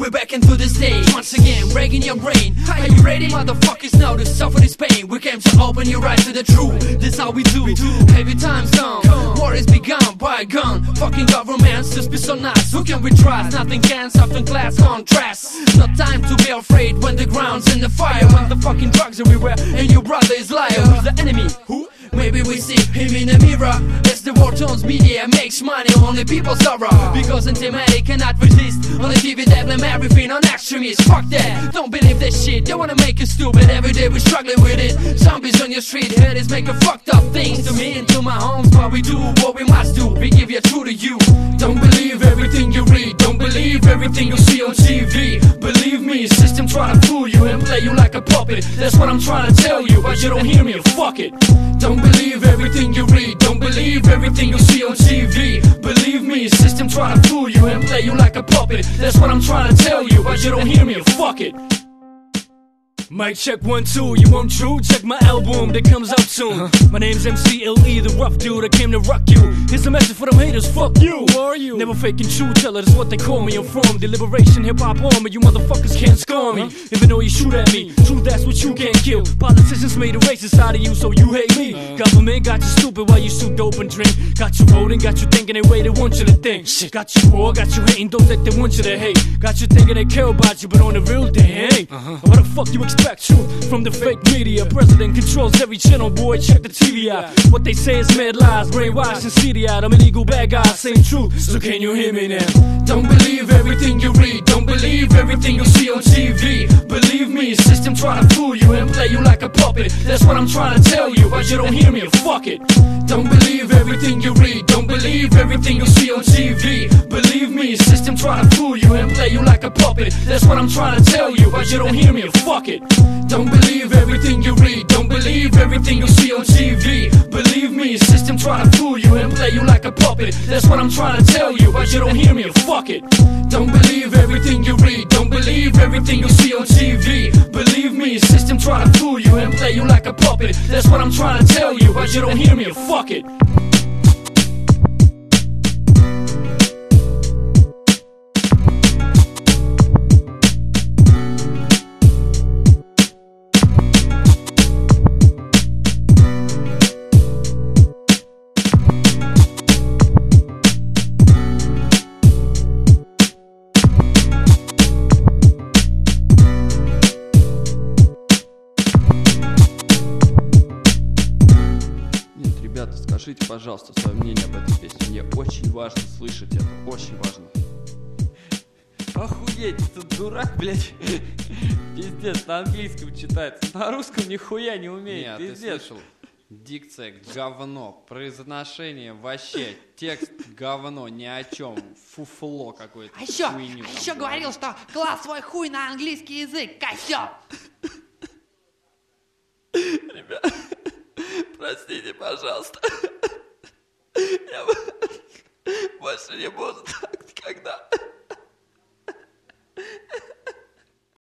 we're back into the stage once again, breaking your brain. Are you ready, motherfuckers, now to suffer this pain? We came to open your eyes to the truth. This how we do. Heavy times come, war is begun by a gun. Fucking governments just be so nice. Who can we trust? Nothing can, something class contrast. No time to be afraid when the ground's in the fire. When the fucking drugs everywhere and your brother is liar. Who's the enemy? Who? Maybe we see him in the mirror. As the war turns media makes money, only people sorrow. Because anti-media cannot resist. On the TV they blame everything on extremists. Fuck that, don't believe that shit. They wanna make you stupid, every day we're struggling with it. Zombies on your street, headers making fucked up things to me and to my homes. But we do what we must do, we give you true to you. Don't believe everything you read, don't believe everything you see on TV. Believe me, system try to fool you and play you like a puppet. That's what I'm trying to tell you, but you don't hear me, fuck it. Don't believe everything you read, don't believe everything you see on TV. Believe me, system try to fool you and play you like a puppet. That's what I'm trying to tell you, but you don't hear me, fuck it. Mic check 1, 2, you want true? Check my album that comes out soon. My name's MCLE, the rough dude, I came to rock you. Here's a message for them haters, fuck you. Who are you? Never faking true teller, that's what they call me. I'm from the Liberation Hip Hop Army, you motherfuckers can't score me. Even though you shoot at me, true that's what you can't kill. Politicians made a racist out of you, so you hate me. Government got you stupid while you shoot dope and drink. Got you voting, got you thinking they way they want you to think. Shit, got you poor, got you hating, don't think they want you to hate. Got you thinking they care about you, but on the real they ain't. What the fuck you expect? Truth from the fake media. President controls every channel, boy, check the TV out. What they say is mad lies, brainwashed and seedy out. I'm an illegal bad guy, saying truth, so can you hear me now? Don't believe everything you read, don't believe everything you see on TV. Believe me, system try to fool you and play you like a puppet. That's what I'm trying to tell you, but you don't hear me, fuck it. Don't believe everything you read, don't believe everything you see on TV. Believe me, system try to fool you and play you like a puppet. That's what I'm trying to tell you, but you don't hear me, fuck it. Don't believe everything you read, don't believe everything you see on TV. Believe me, system try to fool you and play you like a puppet. That's what I'm trying to tell you, but you don't hear me, fuck it. Don't believe everything you read, don't believe everything you see on TV. Believe me, system try to fool you and play you like a puppet. That's what I'm trying to tell you, but you don't hear me, fuck it. Ребята, скажите, пожалуйста, свое мнение об этой песне. Мне очень важно слышать это, очень важно. Охуеть, ты дурак, блядь. Пиздец, на английском читается, на русском нихуя не умеет. Нет, пиздец. ты слышал? Дикция говно, произношение вообще, текст говно, ни о чем, фуфло какое-то. А еще говорил, что клал свой хуй на английский язык, козёл. Ребят, простите, пожалуйста. Я больше не буду.